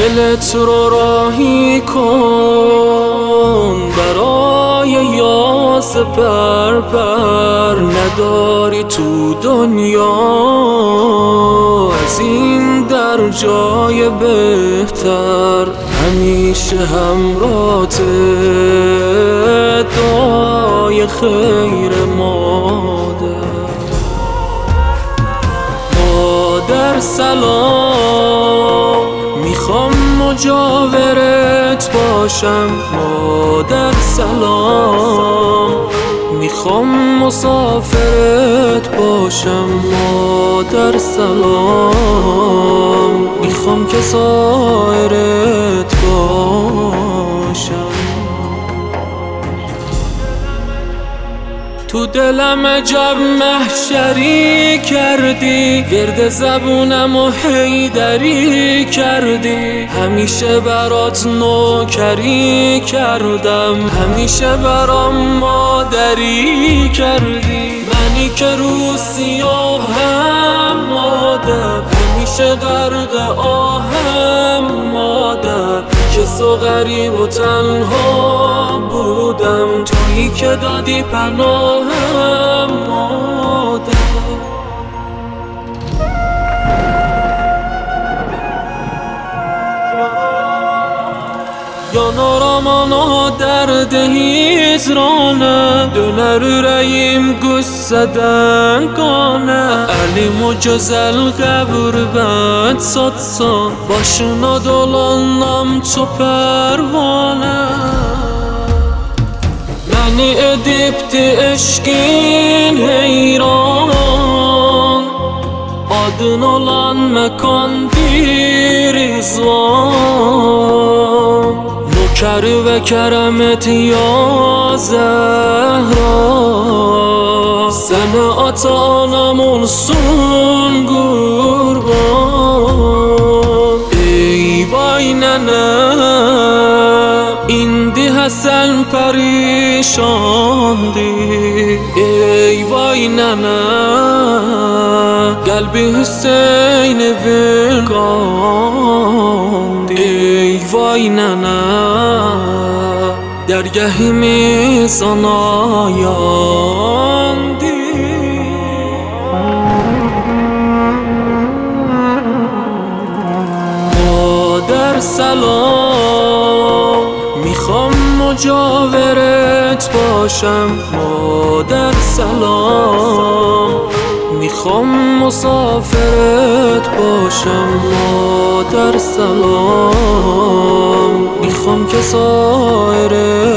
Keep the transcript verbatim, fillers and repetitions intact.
دلت رو راهی کن برای یاس پر پر، نداری تو دنیا از این در جای بهتر. همیشه همراهت دعای خیر مادر. مادر سلام، میخوام مجاورت باشم. مادر سلام، میخوام مسافرت باشم. مادر سلام، میخوام که سایرت باشم. تو دلم عجب محشری کردی، گرد زبونم و حیدری کردی. همیشه برات نوکری کردم، همیشه برام مادری کردی. منی که رو سیاهم مادر، همیشه غرق آهم مادر. کسو غریب و تنها بودم، تویی که دادی پناهم مادر. Yanarama derdi hicrana, döner yüreğim güsseden kana. Elim o güzel qəbrbət satsan, başına dolanam çok pervane. Məni edibdi eşkin heyran, adın olan məkan bir izvan. Nokeri ve keremet ya Zehra, sana ata anam olsun kurban. Ey vay nene, indi Hasan perişandı. Ey vay nene, kalbi Hüseyin vilkandı. Ey vay nene, dergahimiz ana yandı. مادر سلام، میخوام مجاورت باشم. مادر سلام، میخوام مسافرت باشم. مادر سلام، میخوام که سایرت